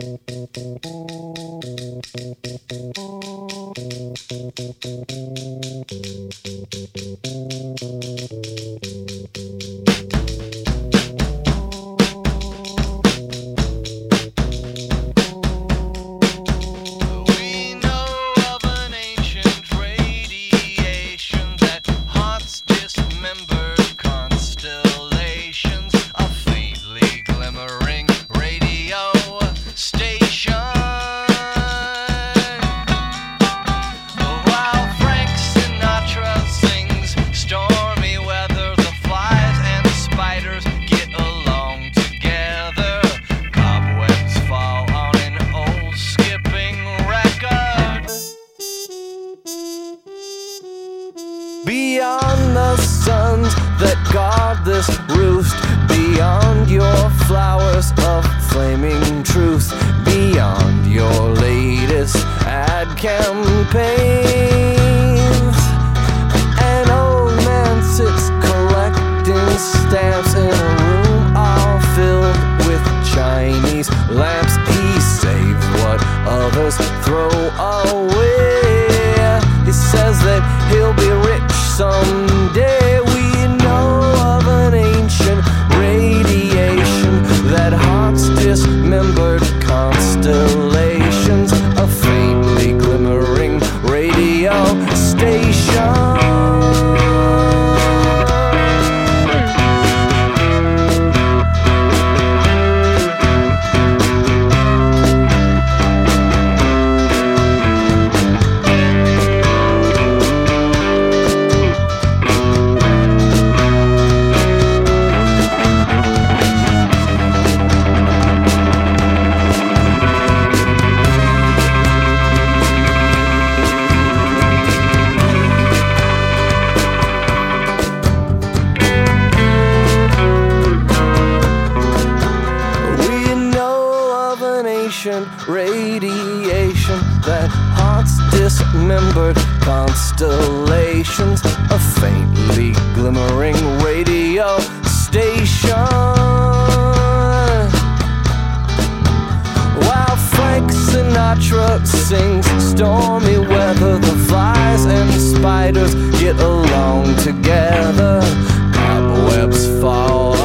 Beyond the suns that guard this roost, beyond your flowers of flaming truth, beyond your latest ad campaigns, an old man sits collecting stamps in a room all filled with Chinese lamps. He saves what others throw away. He says that he'll be rich someday. We know of an ancient radiation that haunts dismembered constellations, a faintly glimmering radio station. Radiation that haunts dismembered constellations, a faintly glimmering radio station. While Frank Sinatra sings stormy weather, the flies and spiders get along together. Cobwebs fall